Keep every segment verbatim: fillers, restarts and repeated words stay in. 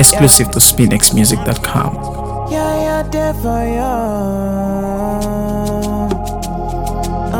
Exclusive to spin x music dot com. Yeah, yeah, there for you. Uh,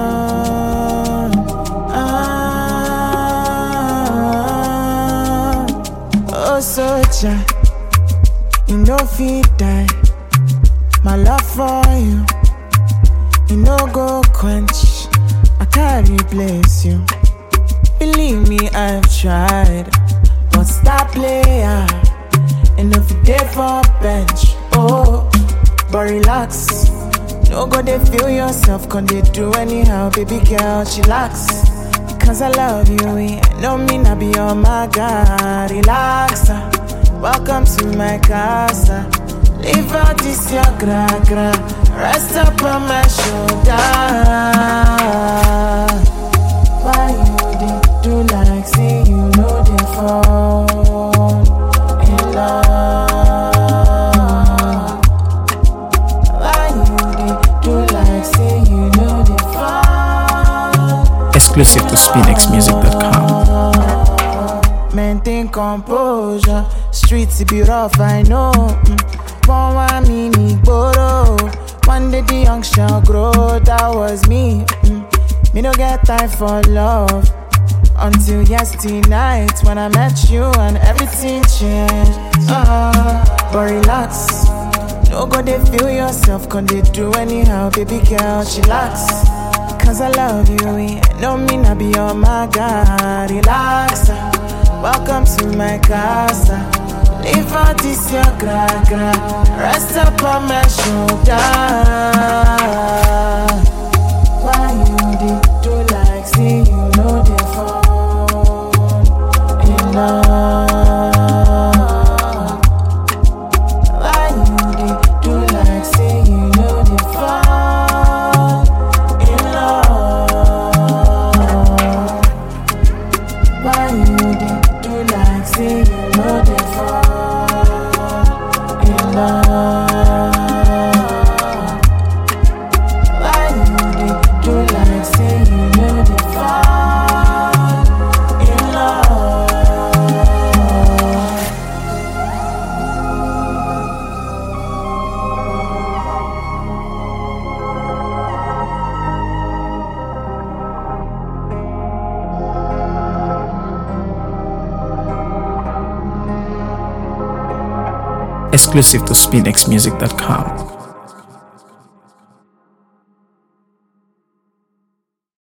uh, oh, soldier, you know fit die. My love for you, you know go quench. I can't replace you. Believe me, I've tried, but stop player. And if you there for bench, oh, but relax. No go they feel yourself, can they do anyhow, baby girl, chillax. Because I love you, yeah, no mean I be on my God, relax. uh. Welcome to my casa. Leave out this your gra gra, rest up on my shoulder. Why you dey do like say you know the fall in love? Why you dey do like say you know the fall? Exclusive to spin x music dot com. Maintain composure, streets be rough, I know. Mm. One one mini boro, one day the young shall grow. That was me. Mm. Me no get time for love until yesterday night when I met you and everything changed. Uh, but relax, no go they feel yourself, can they do anyhow, baby girl, chillax. Cause I love you, yeah, no mean I be on my God, relax. uh. Welcome to my casa. Leave out this your gra gra, rest up on my shoulder. Why you dey do like say you know the fall in love? Why you dey do like say you know the fall in love? Why you dey do like say you know the fall in love? Why you dey do like say you know the fall in love? Exclusive to spin x music dot com.